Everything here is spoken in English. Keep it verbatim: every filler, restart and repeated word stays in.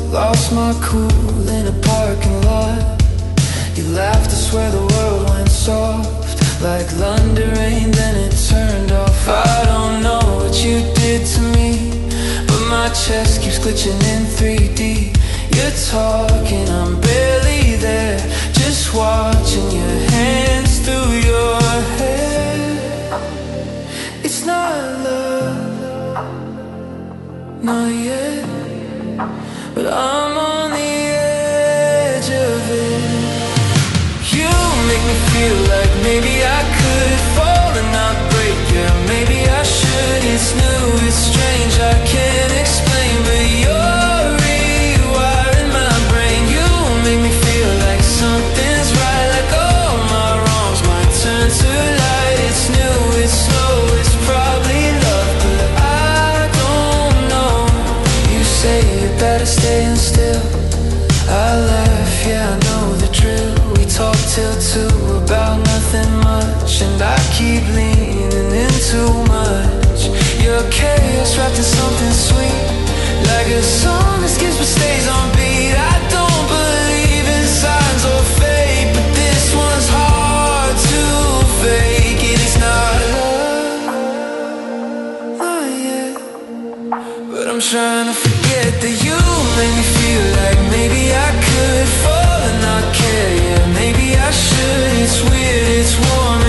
lost my cool in a parking lot. You laughed, I swear the world went soft, like London rain, then it turned off. I don't know what you did to me, but my chest keeps glitching in three D. You're talking, I'm barely there, just watching your hands through your hair. It's not love, not yet, but I'm on the edge of it. You make me feel like maybe I could fall and not break. Yeah, maybe I should. It's new, it's strange, I can't explain, but you're rewiring my brain. You make me feel like something's right, like all my wrongs might turn to light. It's new, it's slow, it's probably love, but I don't know. You say you better staying still, I laugh, yeah, I know the drill. We talk till two about nothing much, and I keep leaning in too much. Your chaos wrapped in something sweet, like a song that skips but stays on beat. I don't believe in signs or fate, but this one's hard to fake. It is not love, not yet, but I'm trying to forget that you make me feel like maybe I could fall and not care. Yeah, maybe I should. It's weird, it's warm